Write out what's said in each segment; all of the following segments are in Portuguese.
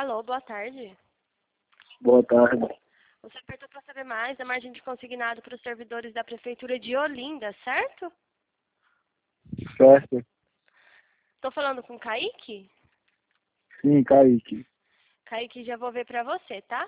Alô, boa tarde. Boa tarde. Você apertou para saber mais da margem de consignado para os servidores da Prefeitura de Olinda, certo? Certo? Estou falando com o Kaique? Sim, Kaique. Kaique, já vou ver para você, tá?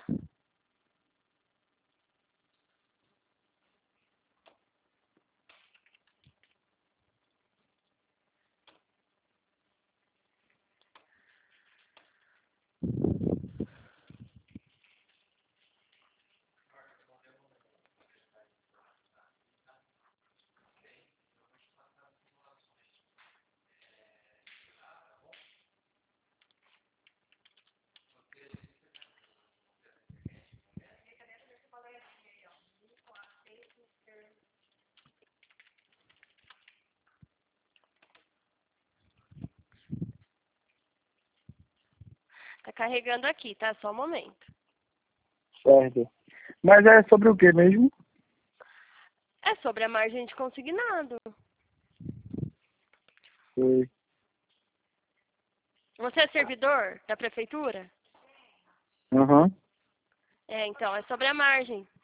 Tá carregando aqui, tá? Só um momento. Certo. Mas é sobre o que mesmo? É sobre a margem de consignado. Foi. Você é servidor da Prefeitura? Aham. É, então, é sobre a margem.